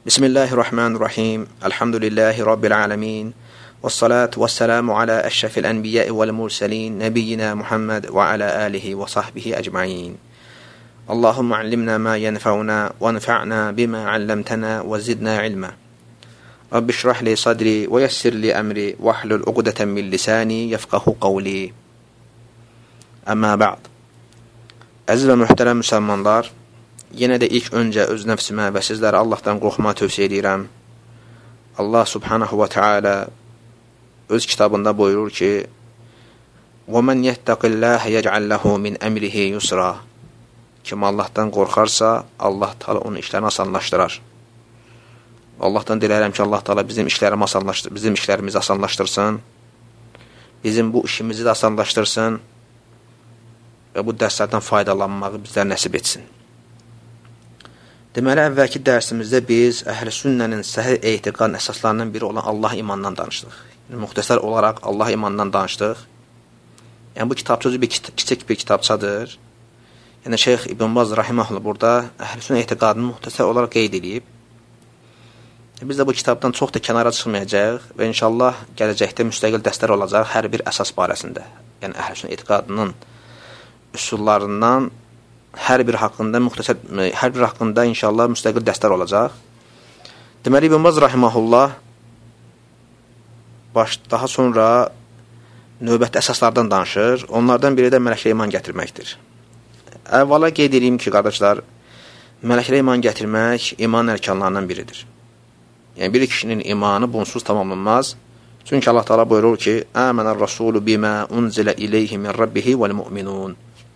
Bismillahirrahmanirrahim. Elhamdülillahi Rabbil alemin. Vessalatu vesselamu ala eşrefil enbiya'i vel murselin. Nebiyyina Muhammed ve ala alihi ve sahbihi ecma'in. Allahümme allimna ma yenfa'una ve enfa'na bima allamtana ve zidna ilma. Rabbi şrah li sadri ve yessir li emri ve ahlul uqdeten min lisani yefqahu qavli. Amma ba'd. Əziz və mühtərəm müsəlmanlar, yenə də ilk öncə öz nəfsimə və sizlərə Allahdan qorxmağı tövsiyə edirəm. Allah subhanahu wa ta'ala öz kitabında buyurur ki: وَمَنْ يَتَّقِ اللّٰهَ يَجْعَلْ لَهُ مِنْ أَمْرِهِ يُسْرًا. Kim Allahdan qorxarsa, Allah Teala onun işlərini asanlaşdırar. Allahdan diləyirəm ki, Allah Teala bizim işlərimizi asanlaşdırsın, bizim bu işimizi də asanlaşdırsın və bu dərslərdən faydalanmağı bizlər nəsib etsin. Deməli, əvvəlki dərsimizdə biz əhl-i sünnənin səhih etiqadın əsaslarından biri olan Allah imandan danışdıq. Müxtəsər olaraq Allah imandan danışdıq. Yəni, bu kitabça kiçik bir kitabçadır. Yəni, Şeyx İbn Baz Rahiməhullah burada əhl-i sünnə etiqadını müxtəsər olaraq qeyd edib. Biz də bu kitabdan çox da kənara çıxmayacaq və inşallah gələcəkdə müstəqil dərslər olacaq hər bir əsas barəsində. Yəni, əhl-i sünnə etiqadının üsullarından hər bir haqqında inşallah müstəqil dərslər olacaq. Deməli, İbn Baz Rahiməhullah daha sonra növbəti əsaslardan danışır. Onlardan biri də mələklərə iman gətirməkdir. Əvvəla qeyd edeyim ki, qardaşlar, mələklərə iman gətirmək iman ərkanlarından biridir. Yəni, bir kişinin imanı bunsuz tamamlanmaz. Çünki Allah Teala buyurur ki: "Âmenər rasûlu bimâ unzilə ileyhi min rabbihi vel mu'minûn."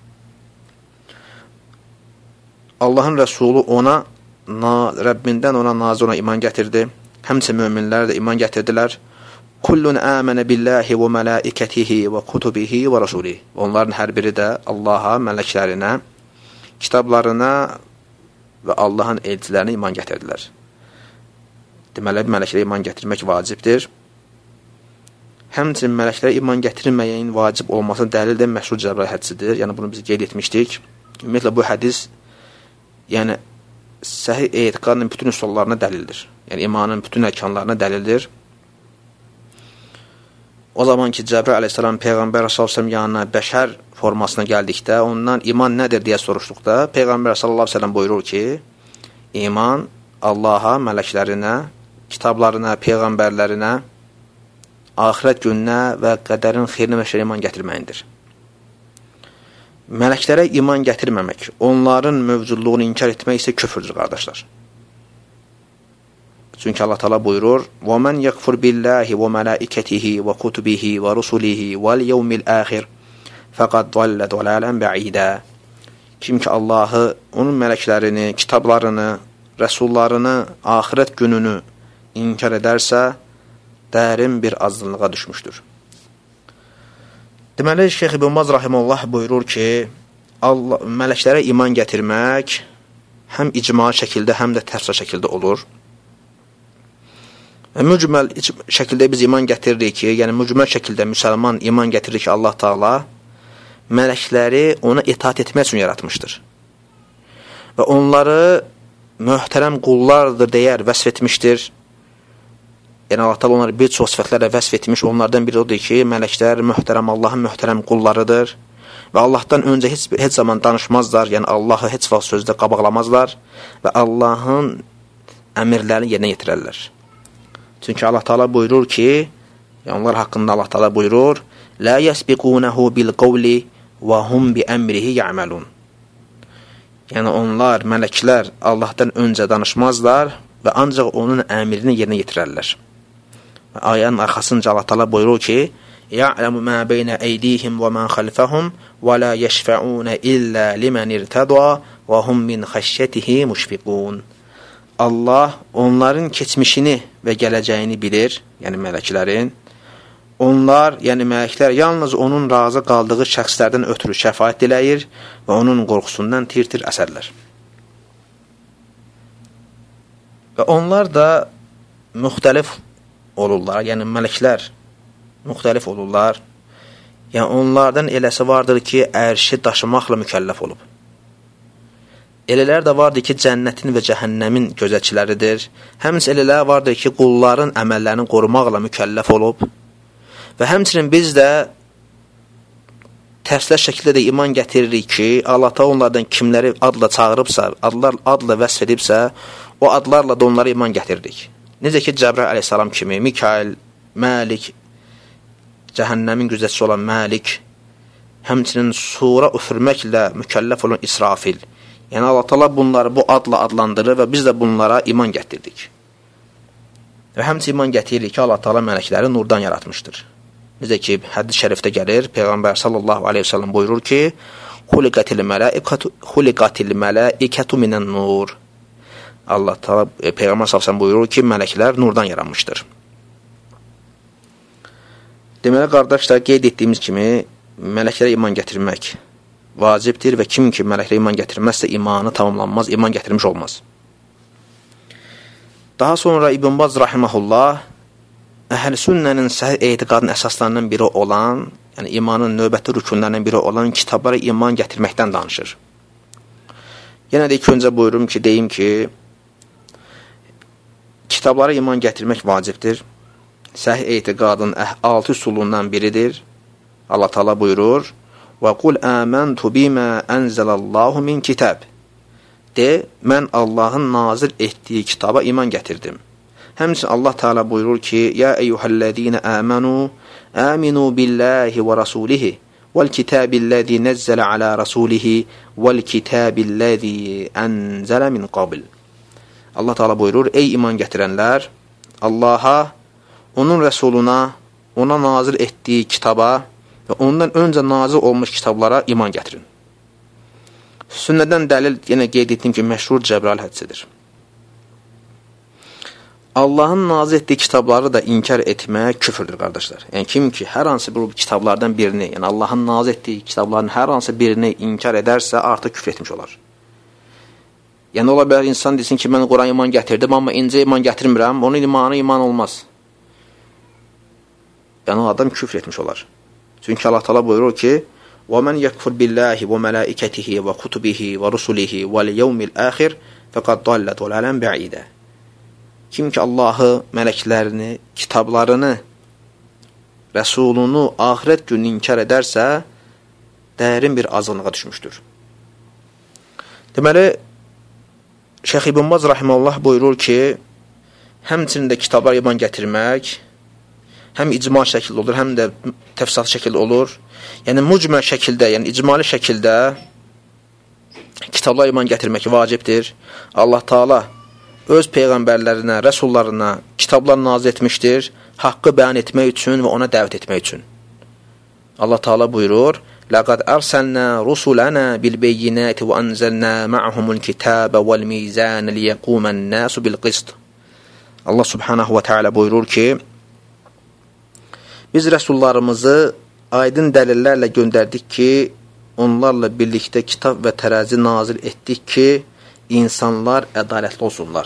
Allahın Rəsulu Rəbbindən ona nazir ona iman gətirdi. Həmçə möminlər də iman gətirdilər. Kullun âmenə billahi və mələikətihi və kutubihi və rasulihi. Onların hər biri də Allaha, mələklərinə, kitablarına və Allahın elçilərinə iman gətirdilər. Deməli, mələklərə iman gətirmək vacibdir. Həmçinin mələklərə iman gətirməyin vacib olmasına dəlil də məşhur Cəbrail hədisidir. Yəni, bunu biz qeyd etmişdik. Ümumiyyətlə, bu hədis səhih etiqadın bütün üsullarına dəlildir. Yəni, imanın bütün ərkanlarına dəlildir. O zaman ki, Cəbrail aleyhissalam Peyğəmbər s.ə.v yanına bəşər formasına gəldikdə, ondan iman nədir deyə soruşduqda, Peyğəmbər s.ə.v buyurur ki, iman Allaha, mələklərinə, kitablarına, peyğəmbərlərinə, axirət gününə və qədərin xeyrinə və şərinə iman gətirməyindir. Mələklərə iman gətirməmək, onların mövcudluğunu inkar etmək isə küfürdür, qardaşlar. Çünki Allah Teala buyurur: وَمَنْ يَكْفُرْ بِاللّٰهِ وَمَلَائِكَتِهِ وَكُتُبِهِ وَرُسُلِهِ وَالْيَوْمِ الْآخِرِ فَقَدْ ضَلَّ ضَلَالًا بَعِيدًا. Kim ki Allahı, onun mələklərini, kitablarını, rəsullarını, axirət gününü inkar edərsə, dərin bir azınlığa düşmüşdür. Deməli, Şeyx İbn Baz Rahiməhullah buyurur ki, mələklərə iman gətirmək həm icma şəkildə, həm də təfsir şəkildə olur. Mücməl şəkildə biz iman gətiririk ki, yəni mücməl şəkildə müsəlman iman gətirir ki, Allah Teala mələkləri ona itaat etmək üçün yaratmışdır. Və onları möhtərəm qullardır deyər, vəsf etmişdir. Yəni, Allah Teala onları bir çox sifətlərlə vəsf etmiş. Onlardan biri odur ki, mələklər Allahın möhtərəm qullarıdır və Allahdan öncə heç zaman danışmazlar, yəni Allahı heç vaxt sözdə qabaqlamazlar və Allahın əmirlərini yerinə yetirərlər. Çünki Allah Teala buyurur ki, onlar haqqında Allah Teala buyurur: "La yasbiqunahu bil qawli və hum bi amrihi ya'malun." Yəni, onlar, mələklər Allahdan öncə danışmazlar və ancaq onun əmrini yerinə yetirərlər. Ayənin arxasınca Allah Teala buyurur ki: "Ya'lamu ma bayna aydihim və ma khalfahum və la yashfa'un illa liman irtada və hum min xəşyətihi müşfiqun." Allah onların keçmişini və gələcəyini bilir, yəni mələklərin. Onlar, yəni mələklər yalnız onun razı qaldığı şəxslərdən ötürü şəfaət diləyir və onun qorxusundan tir-tir əsərlər. Və onlar da müxtəlif olurlar, yəni mələklər müxtəlif olurlar. Yəni onlardan eləsi vardır ki, ərşi daşımaqla mükəlləf olub. Elələr də vardır ki, cənnətin və cəhənnəmin gözətçiləridir. Həmçinin elələr vardır ki, qulların əməllərini qorumaqla mükəlləf olub. Və həmçinin biz də tərslər şəkildə də iman gətiririk ki, Allah da onlardan kimləri adla çağırıbsa, adla vəsf edibsə, o adlarla da onlara iman gətiririk. Necə ki, Cəbrail əleyhissalam kimi, Mikail, Məlik, cəhənnəmin gözətçisi olan Məlik, həmçinin sura üfürməklə mükəlləf olan İsrafil. Yəni, Allah Taala bunları bu adla adlandırır və biz də bunlara iman gətirdik. Və həmçinin iman gətiririk ki, Allah Taala mələkləri nurdan yaratmışdır. Necə ki, hədis şərifdə gəlir, Peyğəmbər sallallahu aleyhi ve sellem buyurur ki, Xuliqatil mələikətu minən nur. Allah Taala Peyğəmbər sallallahu aleyhi ve sellem buyurur ki, mələklər nurdan yaranmışdır. Deməli, qardaşlar, qeyd etdiyimiz kimi, mələklərə iman gətirmək vacibdir və kim ki mələklərə iman gətirməzsə imanı tamamlanmaz, iman gətirmiş olmaz. Daha sonra İbn Baz rahimehullah Əhl-i Sünnənin səhih etiqadının əsaslarından biri olan, yəni imanın növbəti rükunlarından biri olan kitablara iman gətirməkdən danışır. Yenə də ilk öncə buyurum ki, deyim ki, kitablara iman gətirmək vacibdir. Səhih etiqadın 6 üsulundan biridir. Allah Taala buyurur: "Və qul amantu bima anzalallahu min kitab." De, mən Allahın nazil etdiyi kitaba iman gətirdim. Həmçinin Allah Taala buyurur ki: "Ya eyyuhellezine amanu aminu billahi və rasulihi vel kitabillazi nazzala ala rasulihi vel kitabillazi anzala min qabl." Allah Taala buyurur: "Ey iman gətirənlər, Allaha, onun rəsuluna, ona nazil etdiyi kitaba və ondan öncə nazil olmuş kitablara iman gətirin." Sünnədən dəlil yenə qeyd etdim ki, məşhur Cəbrail hədisidir. Allahın nazil etdiyi kitabları da inkar etmək küfürdür, qardaşlar. Yəni kim ki, hər hansı bir kitablardan birini, yəni Allahın nazil etdiyi kitabların hər hansı birini inkar edərsə, artıq küfr etmiş olar. Yəni ola bilər insan desin ki, mən Quran iman gətirdim, amma incə iman gətirmirəm, onun imanı iman olmaz. Yəni o adam küfr etmiş olar. Çünki Allah Taala buyurur ki: وَمَنْ يَكْفُرْ بِاللّٰهِ وَمَلَائِكَتِهِ وَكُتُبِهِ وَرُسُلِهِ وَالْيَوْمِ الْآخِرِ فَقَدْ ضَلَّ ضَلَالًا بَعِيدًا. Kim ki Allahı, mələklərini, kitablarını, Rəsulunu, axirət gününü inkar edərsə, dərin bir azınlığa düşmüşdür. Deməli, Şeyx İbn Baz rahimehullah buyurur ki, həmçinin də kitablara iman gətirmək həm icmal şəkildə olur, həm də təfsilatlı şəkildə olur. Yəni mücməl şəkildə, yəni icmali şəkildə kitablara iman gətirmək vacibdir. Allah Taala öz peyğəmbərlərinə, rəsullarına kitablar nazil etmişdir, haqqı bəyan etmək üçün və ona dəvət etmək üçün. Allah Taala buyurur: "Laqad arsalna rusulana bil bayyinati və anzalna ma'ahumul kitaba vel mizana liyaquman-nasu bil qist." Allah Subhanahu və Teala buyurur ki, biz rəsullarımızı aydın dəlillərlə göndərdik ki, onlarla birlikdə kitab və tərəzi nazil etdik ki, insanlar ədalətli olsunlar.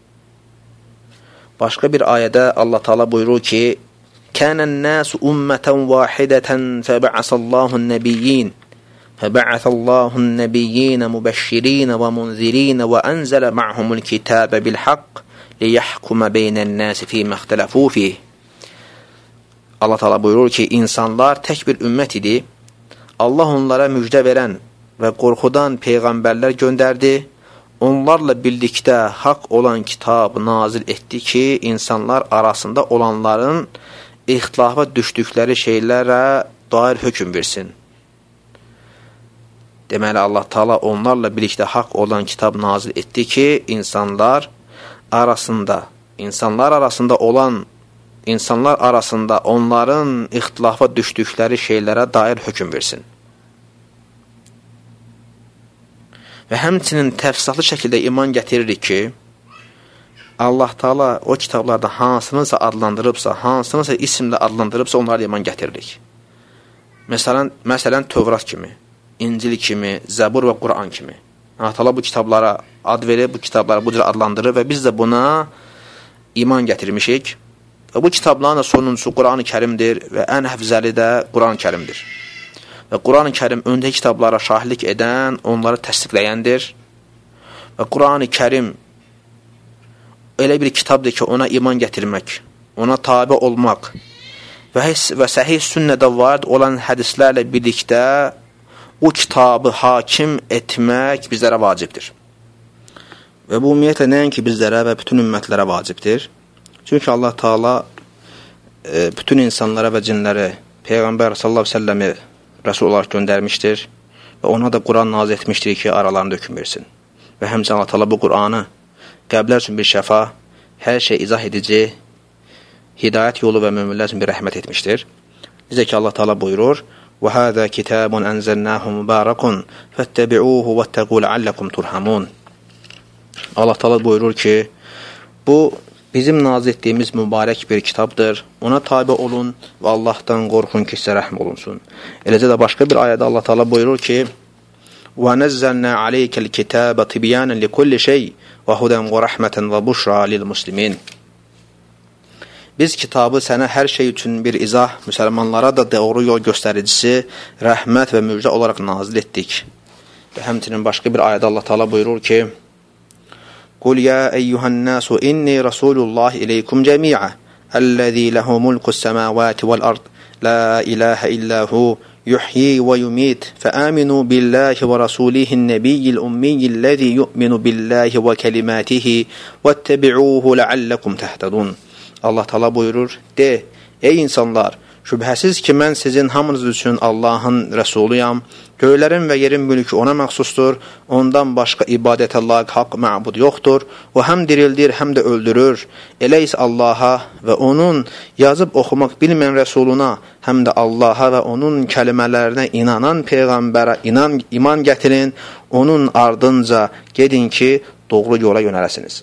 Başqa bir ayədə Allah Taala buyurur ki: "Kənən-nəsu ummatan vahidatan feba'asallahu-n-nebiyyin feba'asallahu-n-nebiyyin mubeşşirin və munzirin və anzala ma'humul kitabe bil-haqq liyahkuma beynən-nasi fīmə ixtalafu fīh." Allah Taala buyurur ki, insanlar tək bir ümmət idi. Allah onlara müjdə verən və qorxudan peyğəmbərlər göndərdi. Onlarla birlikdə haqq olan kitab nazil etdi ki, insanlar arasında olanların ixtilafa düşdükləri şeylərə dair hökm versin. Deməli, Allah Taala onlarla birlikdə haqq olan kitab nazil etdi ki, insanlar arasında onların ixtilafa düşdükləri şeylərə dair hökm versin. Və həmçinin təfsilatlı şəkildə iman gətiririk ki, Allah Taala o kitablarda hansınısa adlandırıbsa, hansınısa isimlə adlandırıbsa, onlara iman gətiririk. Məsələn, Tövrat kimi, İncil kimi, Zəbur və Quran kimi. Allah Taala bu kitablara ad verir, bu kitabları bu cür adlandırır və biz də buna iman gətirmişik. Və bu kitabların da sonuncusu Quran-ı Kərimdir və ən əfzəli də Quran-ı Kərimdir. Və Quran-ı Kərim öncəki kitablara şahidlik edən, onları təsdiqləyəndir. Və Qur'an-ı Kərim elə bir kitabdır ki, ona iman gətirmək, ona tabi olmaq və səhih sünnədə varid olan hədislərlə birlikdə o kitabı hakim etmək bizlərə vacibdir. Və bu ümumiyyətlə nəinki bizlərə və bütün ümmətlərə vacibdir. Çünki Allah Taala bütün insanlara və cinləri Peyğəmbər sallallahu əleyhi və səlləmi rəsul olaraq göndərmişdir və ona da Quran nazil etmişdir ki, aralarında hökm versin. Və həmçinin Allah Taala bu Qur'anı qəbirlər üçün bir şəfa, hər şey izah edici, hidayət yolu və möminlər üçün bir rəhmət etmişdir. Necə ki Allah Taala buyurur: "Və hada kitabun anzalnahu mubarakun fattabi'uhu wattaqu la'allakum turhamun." Allah Taala buyurur ki, bu bizim nazil etdiyimiz mübarək bir kitabdır. Ona tabi olun və Allahdan qorxun ki, sizə rəhm olunsun. Eləcə də başqa bir ayədə Allah Taala buyurur ki: "Və nazzalna aleykel kitaba tibyanan likulli şey və hudan və rahmeten və buşra lil muslimin." Biz kitabı sənə hər şey üçün bir izah, müsəlmanlara da doğru yol göstəricisi, rəhmət və müjdə olaraq nazil etdik. Və həmçinin başqa bir ayədə Allah Taala buyurur ki: "Qul ya eyyuhan-nas inni rasulullah ileykum cemi'a allazi lehu mulku's semawati vel ard la ilaha illa hu yuhyi ve yumit feaminu billahi ve rasulihin nebiyyil ummiyyillazi yu'minu billahi ve kelimatihi vettebi'uhu leallekum tehtedun." Allah Taala buyurur: "De, ey insanlar, şübhəsiz ki, mən sizin hamınız üçün Allahın rəsuluyam. Göylərin və yerin mülkü ona məxsusdur. Ondan başqa ibadətə layiq haqq məbud yoxdur. O həm dirildir, həm də öldürür. Elə isə Allaha və onun yazıb oxumaq bilməyən rəsuluna, həm də Allaha və onun kəlimələrinə inanan peyğəmbərə iman gətirin. Onun ardınca gedin ki, doğru yola yönələsiniz."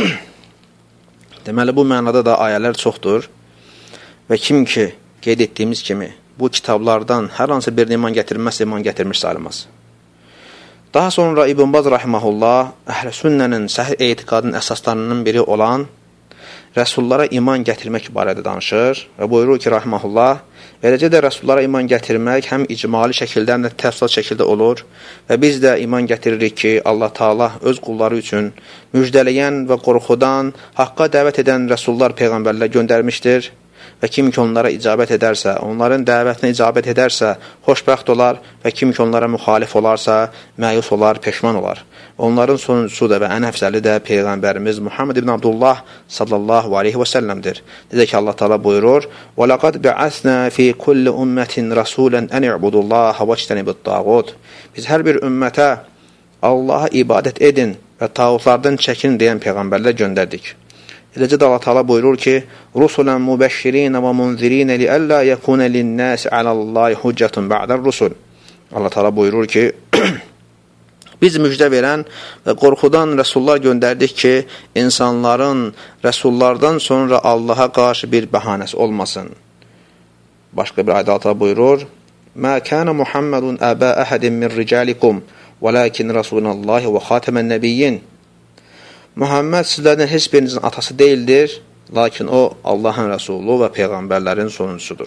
Deməli, bu mənada da ayələr çoxdur. Və kim ki, qeyd etdiyimiz kimi, bu kitablardan hər hansı bir iman gətirməzsə, iman gətirmiş sayılmaz. Daha sonra İbn Baz rahimehullah Əhl-i Sünnənin səhih etiqadının əsaslarından biri olan rəsullara iman gətirmək barədə danışır və buyurur ki, rahimehullah, eləcə də rəsullara iman gətirmək həm icmali şəkildə, həm də təfsilat şəkildə olur və biz də iman gətiririk ki, Allah Taala öz qulları üçün müjdələyən və qorxudan haqqa dəvət edən rəsullar, peyğəmbərlər göndərmişdir. Və kim ki onlara icabət edərsə, onların dəvətinə icabət edərsə, xoşbəxt olar və kim ki onlara müxalif olarsa, məyus olar, peşman olar. Onların sonuncusu da və ən əfzəli də Peyğəmbərimiz Muhammed ibn Abdullah sallallahu aleyhi və səlləmdir. Necə ki Allah Taala buyurur: "Və laqad ba'asna fi kulli ummatin rasulan an i'budullaha və ijtanibut-tağut." Biz hər bir ümmətə Allaha ibadət edin və tağutlardan çəkin deyən peyğəmbərlər göndərdik. Eləcə də Allah Taala buyurur ki: "Rusulan mubeşşirin və munzirin li'alla yakuna lin-nas 'alallahi hujjatun ba'dar-rusul." Allah Taala buyurur ki, biz müjdə verən və qorxudan rəsullar göndərdik ki, insanların rəsullardan sonra Allaha qarşı bir bəhanəsi olmasın. Başqa bir ayədə Allah Taala buyurur: "Ma kana Muhammedun aba ahadin min ricalikum, walakin rasulullahi və xatamen-nebiyyin." Muhammed sizlərdən heç birinizin atası deyildir, lakin o Allahın rəsulu və peyğəmbərlərin sonuncusudur.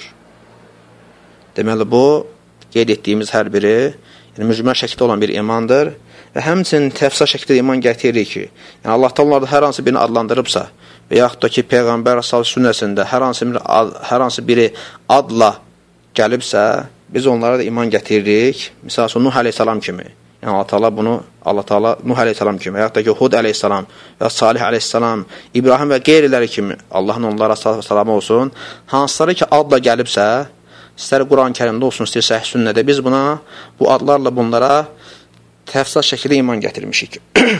Deməli, bu qeyd etdiyimiz hər biri mücməl şəkildə olan bir imandır və həmçinin təfsir şəkildə iman gətiririk ki, yəni Allah onlarda hər hansı birini adlandırıbsa və yaxud da ki, Peyğəmbər sallallahu sünnəsində hər hansı biri adla gəlibsə, biz onlara da iman gətiririk. Misal Nuh əleyhissalam kimi. Yəni Allah Taala Nuh əleyhissalam kimi, yaxud da ki, Hud əleyhissalam və Salih əleyhissalam, İbrahim və qeyriləri kimi, Allahın onlara salamı olsun, hansıları ki adla gəlibsə, istər Quran-Kərimdə olsun, istər səhih sünnədə, biz buna, bu adlarla bunlara təfsilat şəkildə iman gətirmişik.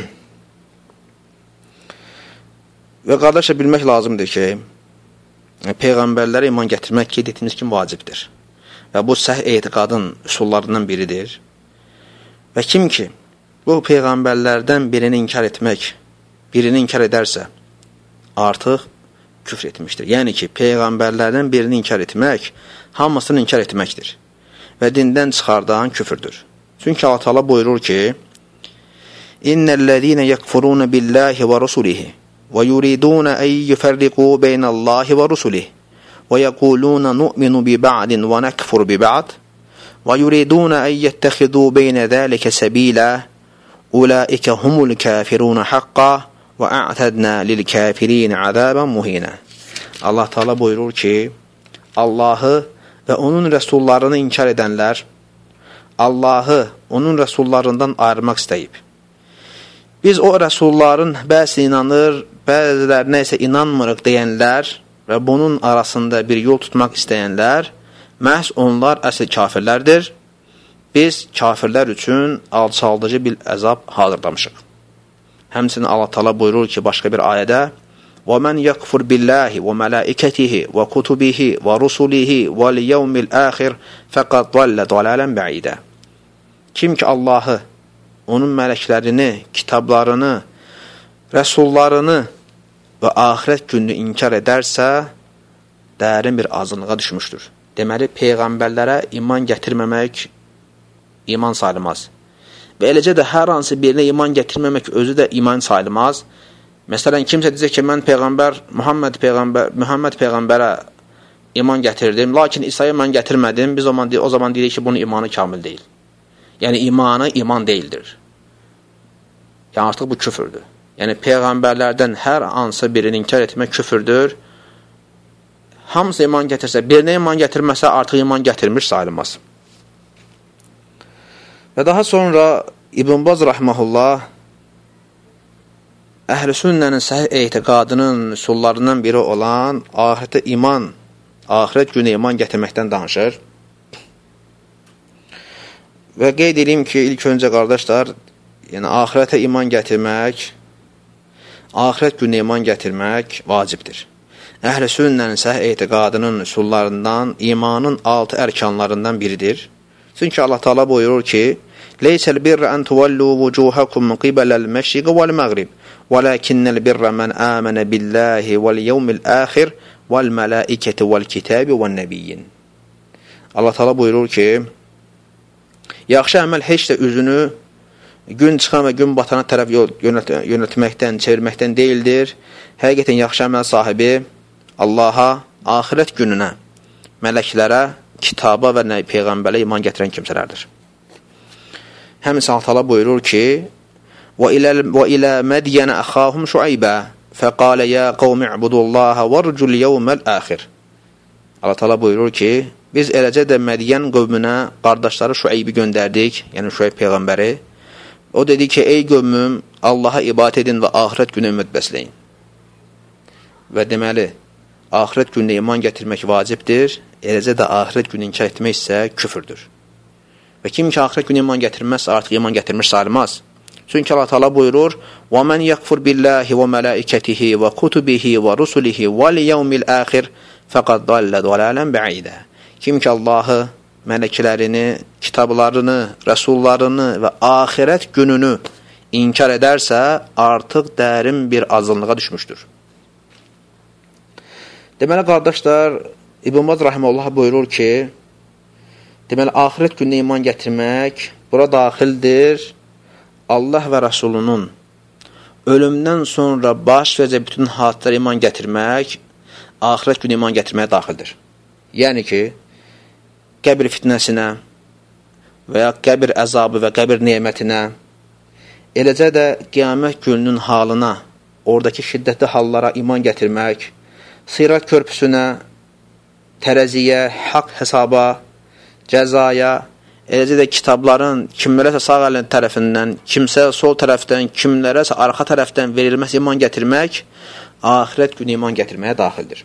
Və qardaşlar, bilmək lazımdır ki, peyğəmbərlərə iman gətirmək qeyd etdiyimiz kimi vacibdir. Və bu səhih etiqadın üsullarından biridir. Və kim ki, bu peyğəmbərlərdən birini inkar edərsə, artıq küfr etmişdir. Yəni ki, peyğəmbərlərdən birini inkar etmək, hamısını inkar etməkdir. Və dindən çıxardan küfürdür. Çünki Allah Taala buyurur ki: "İnnellezîne yekfurûne billâhi ve rusulihi ve yuridûne en yuferriqû beynallahi ve rusulihi ve yekûlûne nu'minu bi ba'din ve nekfur bi ba'd ve yuridûne en yettehidû beyne zâlike sebîlâ ulaika humul kafirun haqqan və a'tadna lil kafirin azaban muhina. Allah Teala buyurur ki, Allahı və onun rəsullarını inkar edənlər Allahı onun rəsullarından ayırmaq istəyib. Biz o rəsulların bəzi inanır, bəzilərinə isə inanmırıq deyənlər və bunun arasında bir yol tutmaq istəyənlər, məhz onlar əsl kafirlərdir. Biz kafirlər üçün alçaldıcı bir əzab hazırlamışıq. Həmçinin Allah Teala buyurur ki, başqa bir ayədə: وَمَنْ يَكْفُرْ بِاللّٰهِ وَمَلَائِكَتِهِ وَكُتُبِهِ وَرُسُلِهِ وَالْيَوْمِ الْآخِرِ فَقَدْ ضَلَّ ضَلَالًا بَعِيدًا. Kim ki Allahı, onun mələklərini, kitablarını, rəsullarını və axirət gününü inkar edərsə, dərin bir azınlığa düşmüşdür. Deməli, peyğəmbərlərə iman gətirməmək iman sayılmaz. Və eləcə də hər hansı birinə iman gətirməmək özü də iman sayılmaz. Məsələn, kimsə deyəcək ki, mən Muhammed peyğəmbərə iman gətirdim, lakin İsa'ya iman gətirmədim, biz o zaman deyirik ki, bunun imanı kamil deyil. Yəni, imanı iman deyildir. Yəni, artıq bu küfürdür. Yəni, peyğəmbərlərdən hər hansı birini inkar etmək küfürdür. Hamısı iman gətirsə, birinə iman gətirməsə, artıq iman gətirmiş sayılmaz. Və daha sonra İbn Baz rahmehullah Əhl-i Sünnənin səhih etiqadının üsullarından biri olan axirət günü iman gətirməkdən danışır. Və qeyd edeyim ki, ilk öncə qardaşlar, yəni axirətə iman gətirmək, axirət günü iman gətirmək vacibdir. Əhl-i Sünnənin səhih etiqadının üsullarından imanın 6 ərkanlarından biridir. Çünki Allah Teala buyurur ki, "Leysel birra an tuwallu wujuhakum min qibalal meşriq vel mağrib, walakinnel birra men amana billahi vel yevmil ahir vel malaikati vel kitabi ven nebiyyin." Allah Teala buyurur ki, yaxşı əməl heç də üzünü gün çıxan və gün batana tərəf yönəltməkdən, çevirməkdən deyildir. Həqiqətən yaxşı əməl sahibi Allaha, axirət gününə, mələklərə, kitaba və peyğəmbərə iman gətirən kimsələrdir. Həmçinin Allah Teala buyurur ki, وَإِلَى مَدْيَنَ أَخَاهُمْ شُعَيْبًا فَقَالَ يَا قَوْمِ اعْبُدُوا اللّٰهَ وَارْجُوا الْيَوْمَ الْآخِرِ. Allah Teala buyurur ki, biz eləcə də Mədiyən qövmünə qardaşları Şuaybi göndərdik, yəni Şuayb peyğəmbəri. O dedi ki, ey qövmüm, Allaha ibadət edin və axirət günü ümid bəsləyin. Və deməli, axirət gününə iman gətirmək vacibdir, eləcə də axirət günü inkar etmək isə küfürdür. Və kim ki axirət günü iman gətirməzsə, artıq iman gətirmiş sayılmaz. Çünki Allah Teala buyurur: "وَمَنْ يَكْفُرْ بِاللّٰهِ وَمَلَائِكَتِهِ وَكُتُبِهِ وَرُسُلِهِ وَالْيَوْمِ الْآخِرِ فَقَدْ ضَلَّ ضَلَالًا بَعِيدًا." Kim ki Allahı, mələklərini, kitablarını, rəsullarını və axirət gününü inkar edərsə, artıq dərin bir azınlığa düşmüşdür. Deməli, qardaşlar, İbn Baz rahimehullah buyurur ki, deməli, axirət gününə iman gətirmək bura daxildir. Allah və Rəsulunun ölümdən sonra baş verəcək bütün hadisələrə iman gətirmək, axirət günü iman gətirməyə daxildir. Yəni ki, qəbir fitnəsinə və ya qəbir əzabı və qəbir nemətinə, eləcə də qiyamət gününün halına, oradakı şiddətli hallara iman gətirmək, Sirat körpüsünə, tərəziyə, haqq hesaba, cəzaya, eləcə də kitabların kimlərəsə sağ əlin tərəfindən, kimsə sol tərəfdən, kimlərəsə arxa tərəfdən verilməsi iman gətirmək, axirət günü iman gətirməyə daxildir.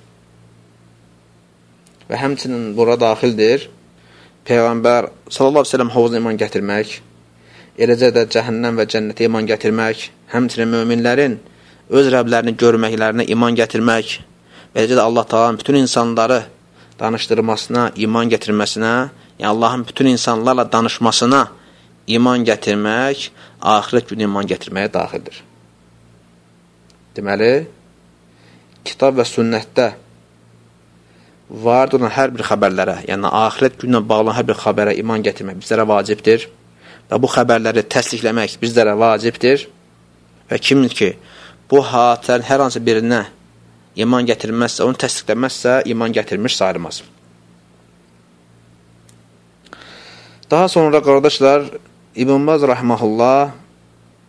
Və həmçinin bura daxildir, Peyğəmbər sallallahu aleyhi ve sellem hovuzuna iman gətirmək, eləcə də cəhənnəm və cənnətə iman gətirmək, həmçinin möminlərin öz Rəblərini görməklərinə iman gətirmək, eləcə də Allah Taala'nın bütün insanları danışdırmasına, iman gətirməsinə, yəni Allahın bütün insanlarla danışmasına iman gətirmək, axirət günü iman gətirməyə daxildir. Deməli, kitab və sünnətdə vardır olan hər bir xəbərlərə, yəni axirət gününə bağlı hər bir xəbərə iman gətirmək bizlərə vacibdir və bu xəbərləri təsdiqləmək bizlərə vacibdir və kim ki, bu hadisələrin hər hansı birinə iman gətirməzsə, onu təsdiqləməzsə, iman gətirmiş sayılmaz. Daha sonra qardaşlar, İbn Baz rahmehullah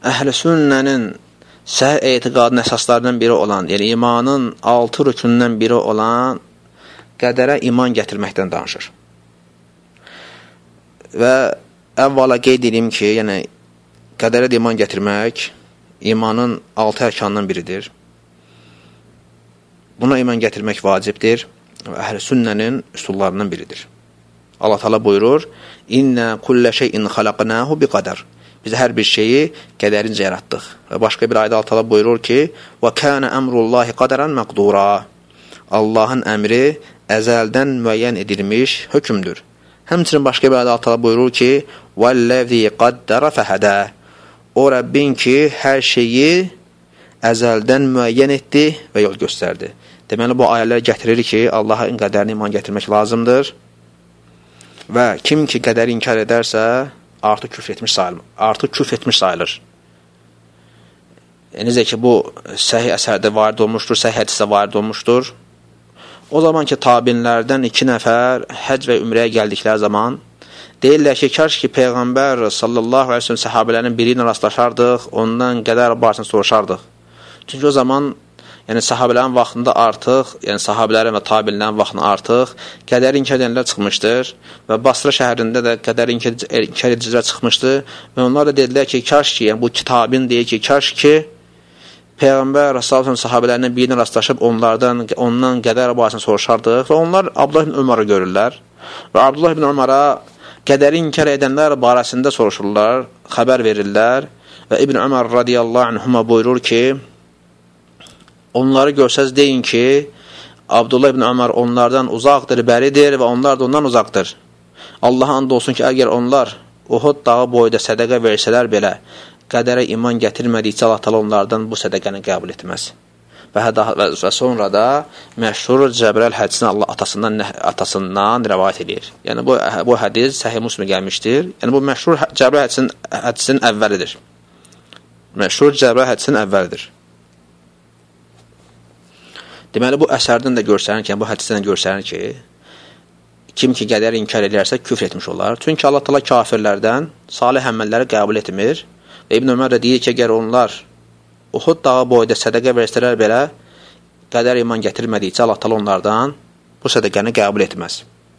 əhl-i sünnənin səhih etiqadının əsaslarından biri olan, yəni imanın 6 rükünündən biri olan qədərə iman gətirməkdən danışır. Və əvvəla qeyd edeyim ki, yəni qədərə iman gətirmək imanın 6 ərkanından biridir. Buna iman gətirmək vacibdir və əhl-i sünnənin üsullarından biridir. Allah Teala buyurur: "İnna kulla şeyin xalaqnahu biqadar." Biz hər bir şeyi qədərincə yaratdıq. Və başqa bir ayədə Allah Teala buyurur ki: "Və kana emrullahi qadaran maqdura." Allahın əmri əzəldən müəyyən edilmiş hökmdür. Həmçinin başqa bir ayədə Allah Teala buyurur ki: "Vallazi qaddara fahada." O Rəbbin ki, hər şeyi əzəldən müəyyən etdi və yol göstərdi. Deməli, bu ayələr gətirir ki, Allahın qədərinə iman gətirmək lazımdır. Və kim ki qədəri inkar edərsə, artıq küfr etmiş sayılır. Necə ki, bu səhih əsərdə varid olmuşdur, səhih hədisdə varid olmuşdur. O zaman ki, tabinlərdən 2 nəfər həcc və ümrəyə gəldikləri zaman deyirlər ki, kaş ki, Peyğəmbər sallallahu aleyhi ve sellem səhabələrin biri ilə rastlaşardıq, ondan qədər barəsində soruşardıq. Çünki o zaman yəni sahabələrin vaxtında artıq, yəni sahabələrin və tabinlərin vaxtında artıq qədəri inkar edənlər çıxmışdır və Basra şəhərində də qədəri inkar edicilər çıxmışdı və onlar da dedilər ki, kaş ki, yəni bu kitabın deyir ki, kaş ki Peyğəmbər sallallahu sahabələrindən birinə rastlaşıb ondan qədər barəsində soruşardıq və onlar Abdullah ibn Ömərə görürlər və Abdullah ibn Ömərə qədəri inkar edənlər barəsində soruşurlar, xəbər verirlər və İbn Ömər radiyallahu anhuma buyurur ki, onları görsəz deyin ki, Abdullah ibn Ömər onlardan uzaqdır, bəridir və onlar da ondan uzaqdır. Allaha and olsun ki, əgər onlar Uhud dağı boyda sədəqə versələr belə, qədərə iman gətirmədikcə Allah təala onlardan bu sədəqəni qəbul etməz. Və sonra da məşhur Cəbrəil hədisini Allah atasından rəvayət edir. Yəni bu hədis Səhih Müslimə gəlmişdir. Yəni bu məşhur Cəbrəil hədisinin əvvəlidir. Məşhur Cəbrəil hədisinin əvvəlidir. Deməli, bu əsərdən də görsənir ki, bu hədisdən də görsənir ki, kim ki qədəri inkar edərsə küfr etmiş olar. Çünki Allah təala kafirlərdən salih əməlləri qəbul etmir və İbn Ömər də deyir ki, əgər onlar Uhud dağı boyda sədəqə versələr belə, qədər iman gətirmədikcə Allah təala onlardan bu sədəqəni qəbul etməz.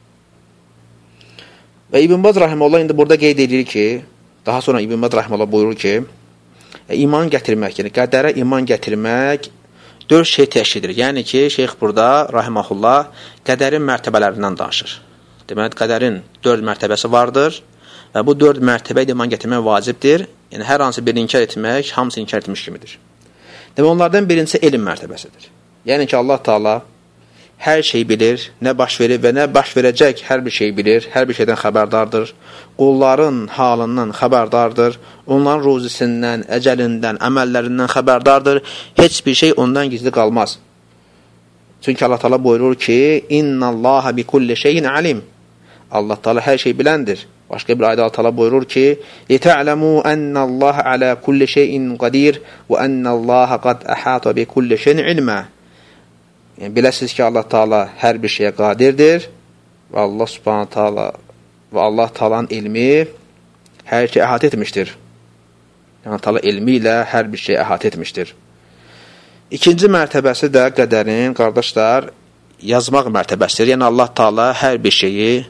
Və İbn Baz rahimehullah indi burada qeyd edir ki, daha sonra İbn Baz rahimehullah buyurur ki, iman gətirmək, yəni qədərə iman gətirmək 4 şey təşkil edir. Yəni ki, şeyx burada rahimehullah qədərin mərtəbələrindən danışır. Deməli, qədərin 4 mərtəbəsi vardır və bu 4 mərtəbəyə iman gətirmək vacibdir. Yəni, hər hansı birini inkar etmək, hamısı inkar etmiş kimidir. Demək, onlardan birincisi elm mərtəbəsidir. Yəni ki, Allah Teala hər şeyi bilir, nə baş verir və nə baş verəcək hər bir şeyi bilir, hər bir şeydən xəbərdardır. Qulların halından xəbərdardır, onların ruzisindən, əcəlindən, əməllərindən xəbərdardır. Heç bir şey ondan gizli qalmaz. Çünki Allah Teala buyurur ki, İnnallaha bi kulli şeyin alim. Allah Teala hər şey biləndir. Başqa bir ayədə Allah Teala buyurur ki, "Lita'lamu ennallaha ala kulli şeyin qadir və ennallaha qad ahata bi kulli şeyin ilma." Yəni biləsiniz ki, Allah Teala hər bir şeyə qadirdir və Allah Subhanahu taala və Allah Teala'nın ilmi hər şeyi əhatə etmişdir. Yəni Teala ilmi ilə hər bir şeyi əhatə etmişdir. İkinci mərtəbəsi də qədərin, qardaşlar, yazmaq mərtəbəsidir. Yəni Allah Teala hər bir şeyi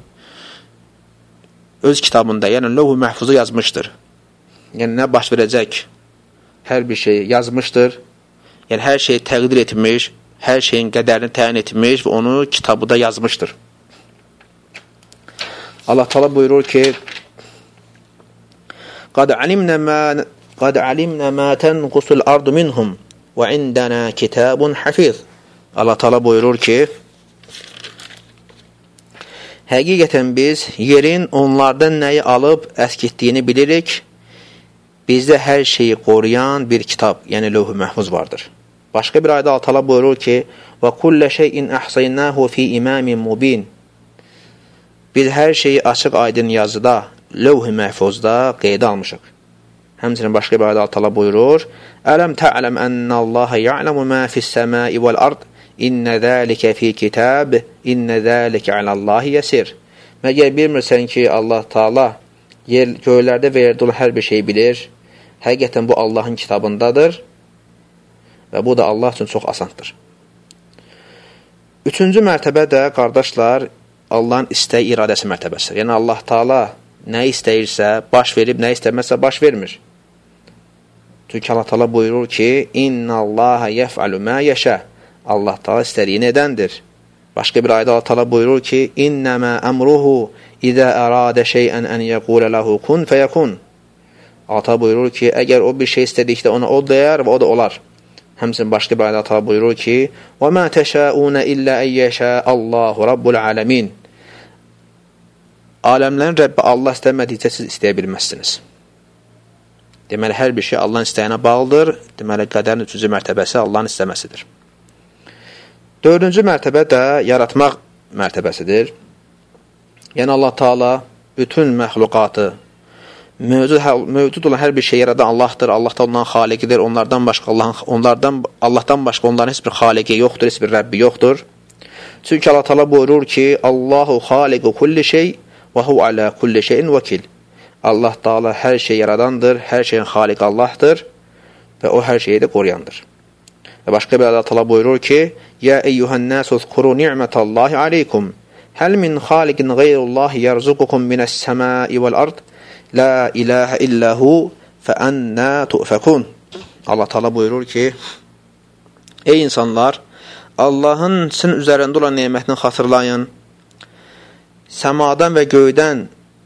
öz kitabında, yəni Lövh-i Məhfuza yazmışdır. Yəni nə baş verəcək hər bir şey yazmışdır. Yəni hər şeyi təqdir etmiş, hər şeyin qədərini təyin etmiş və onu kitabında yazmışdır. Allah Teala buyurur ki, "Qad alimna ma tanqusul ardu minhum və indana kitabun hafiz." Allah Teala buyurur ki, həqiqətən biz yerin onlardan nəyi alıb əskitdiyini bilirik. Bizdə hər şeyi qoruyan bir kitab, yəni Lövh-i Məhfuz vardır. Başqa bir ayədə Allah Teala buyurur ki, "Və kullu şeyin ahsaynahu fi imamin mubin." Biz hər şeyi açıq aydın yazıda, Lövh-i Məhfuzda qeydə almışıq. Həmçinin başqa bir ayədə Allah Teala buyurur, "Ələm ta'lam ennallaha ya'lamu ma fi's-semai vel-ard." İnnə zəlikə fi kitab, innə zəlikə aləllahi yəsir. Məgər bilmirsən ki, Allah Teala göylərdə və yerdə olan hər bir şey bilir. Həqiqətən bu Allahın kitabındadır və bu da Allah üçün çox asandır. Üçüncü mərtəbə də, qardaşlar, Allahın istəyi iradəsi mərtəbəsidir. Yəni, Allah Taala nə istəyirsə, baş verib, nə istəməzsə, baş vermir. Çünki Allah Taala buyurur ki, İnna Allaha yef'alu ma yasha. Allah Taala istədiyini edəndir. Başqa bir ayədə Allah Taala buyurur ki, İnnəmə əmruhu İzə əradə şeyən ən yəqulə ləhu kun fəyəkun. Allah Taala buyurur ki, əgər o bir şey istədikdə ona o deyər və o da olar. Həmçinin başqa bir ayədə Allah Taala buyurur ki, və mə təşəunə illə əyyəşə Allahu Rabbul aləmin. Aləmlərin Rəbbi Allah istəmədikcə siz istəyə bilməzsiniz. Deməli, hər bir şey Allahın istəyinə bağlıdır. Deməli, qədərin üçüncü mərtəbəsi Allahın istəməsidir. Dördüncü mərtəbə də yaratmaq mərtəbəsidir. Yəni, Allah Taala bütün məxluqatı, mövcud olan hər bir şey yaradan Allahdır. Allah da onların xaliqidir. Allahdan başqa onların heç bir xaliqi yoxdur, heç bir Rəbbi yoxdur. Çünki Allah Taala buyurur ki, Allahu xaliqu kulli şey və hu alə kulli şeyin vəkil. Allah Taala hər şey yaradandır, hər şeyin xaliqi Allahdır və o hər şeyi də qoruyandır. Və başqa bir Allah Taala buyurur ki, Ya eyyuhən-nəs uzkuru ni'metallahi aleykum. Həl min xaliqin qeyrullahi yerzuqukum minəs-səmai vəl-ard. La ilahə illəhu fəənnə tu'fəkun. Allah Taala buyurur ki, ey insanlar, Allahın sizin üzərində olan nemətini xatırlayın. Səmadan və göydən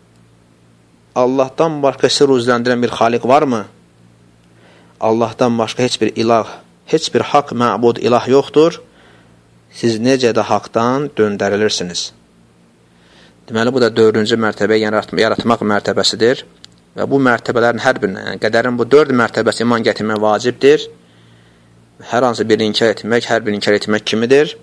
Allahdan başqa sizi ruzləndirən bir xaliq varmı? Allahdan başqa heç bir ilah, heç bir haqq məbud ilah yoxdur. Siz necə də haqdan döndərilirsiniz. Deməli, bu da dördüncü mərtəbə, yəni yaratmaq mərtəbəsidir. Və bu mərtəbələrin hər birinə, yəni qədərin bu dörd mərtəbəsi iman gətirmək vacibdir. Hər hansı birini inkar etmək, hər birini inkar etmək kimidir.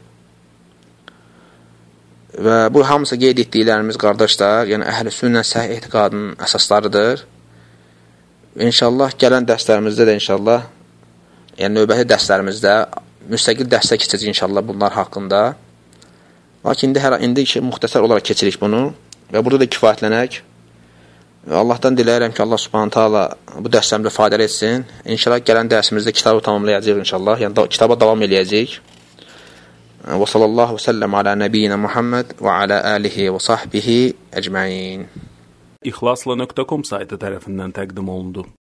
Və bu hamısı qeyd etdiklərimiz, qardaşlar, yəni əhl-i sünnə səhih etiqadının əsaslarıdır. İnşallah gələn dərslərimizdə də inşallah, yəni növbəti dərslərimizdə müstəqil dərslər keçəcək inşallah bunlar haqqında. Lakin indi müxtəsər olaraq keçirik bunu və burada da kifayətlənək. Allahdan diləyirəm ki, Allah subhanahu ta'ala bu dərslərimizdə faydalı etsin. İnşallah gələn dərsimizdə kitabı tamamlayacaq inşallah, yəni kitaba davam eləyəcək. Və sallallahu səlləm alə nəbiyyina Muhammed və alə alihi və sahbihi əcməin. İxlasla.com saytı tərəfindən təqdim olundu.